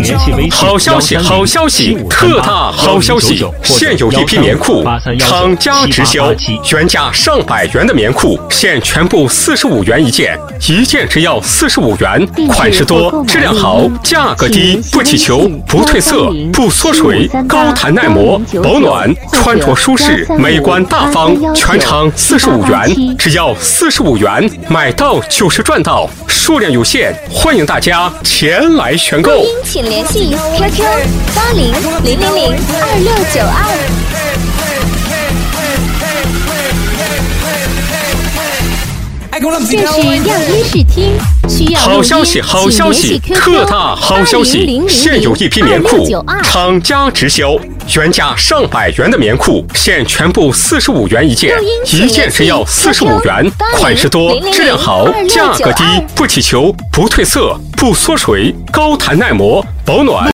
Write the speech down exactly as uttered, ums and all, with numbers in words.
好消息，好消息，特大好消息！现有一批棉裤，厂家直销，原价上百元的棉裤，现全部四十五元一件，一件只要四十五元，款式多，质量好，价格低，不起球，不褪色，不缩水，高弹耐磨，保暖，穿着舒适，美观大方，全场四十五元，只要四十五元，买到就是赚到，数量有限，欢迎大家前来选购。 录音请联系 Q Q 八零零零零二六九二。这是样衣试听，需要好消息，好消息，特大好消息！现有一批棉裤，厂家直销，原价上百元的棉裤，现全部四十五元一件，一件只要四十五元，款式多，质量好，价格低，不起球，不褪色，不缩水，高弹耐磨，保暖。